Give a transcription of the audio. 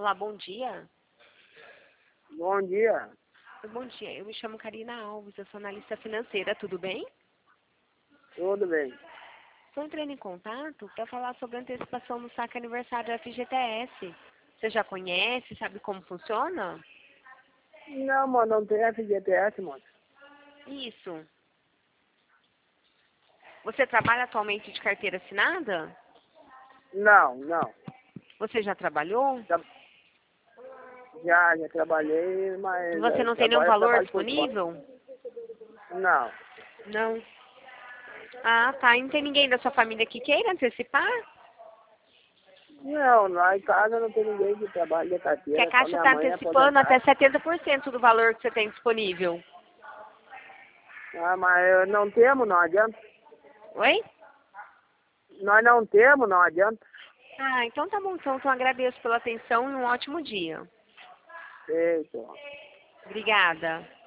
Olá, bom dia. Bom dia. Bom dia, eu me chamo Karina Alves, eu sou analista financeira, tudo bem? Tudo bem. Estou entrando em contato para falar sobre a antecipação do saque aniversário da FGTS. Você já conhece, sabe como funciona? Não, mano, não tem FGTS, mano. Isso. Você trabalha atualmente de carteira assinada? Não. Você já trabalhou? Tra- Já trabalhei, mas Você não tem nenhum agora eu valor trabalho por conta. disponível? Não. Não. Ah, tá. E não tem ninguém da sua família que queira antecipar? Não, lá em casa não tem ninguém que trabalhe de Que a carteira, só Caixa minha está mãe é antecipando até aposentada. 70% do valor que você tem disponível. Ah, mas não temos, não adianta. Oi? Nós não temos, não adianta. Ah, então tá bom. Então agradeço pela atenção e um ótimo dia. Eita. Obrigada.